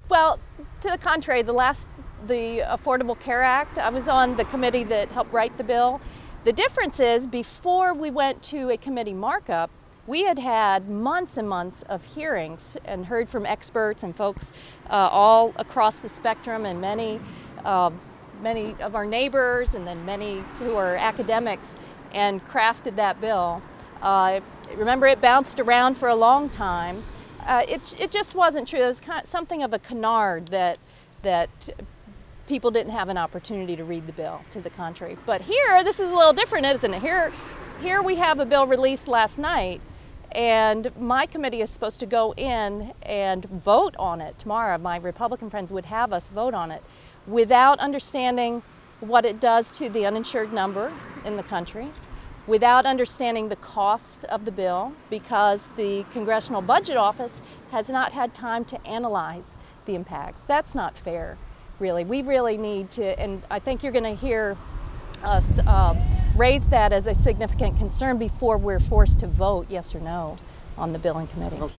Well, to the contrary, the Affordable Care Act, I was on the committee that helped write the bill. The difference is, before we went to a committee markup, we had had months and months of hearings and heard from experts and folks all across the spectrum, and many of our neighbors, and then many who are academics, and crafted that bill. Remember, it bounced around for a long time. It just wasn't true. It was kind of something of a canard that people didn't have an opportunity to read the bill, to the contrary. But here, this is a little different, isn't it? Here we have a bill released last night, and my committee is supposed to go in and vote on it tomorrow. My Republican friends would have us vote on it without understanding what it does to the uninsured number in the country, without understanding the cost of the bill, because the Congressional Budget Office has not had time to analyze the impacts. That's not fair, really. We really need to, and I think you're going to hear us raise that as a significant concern before we're forced to vote yes or no on the bill in committee.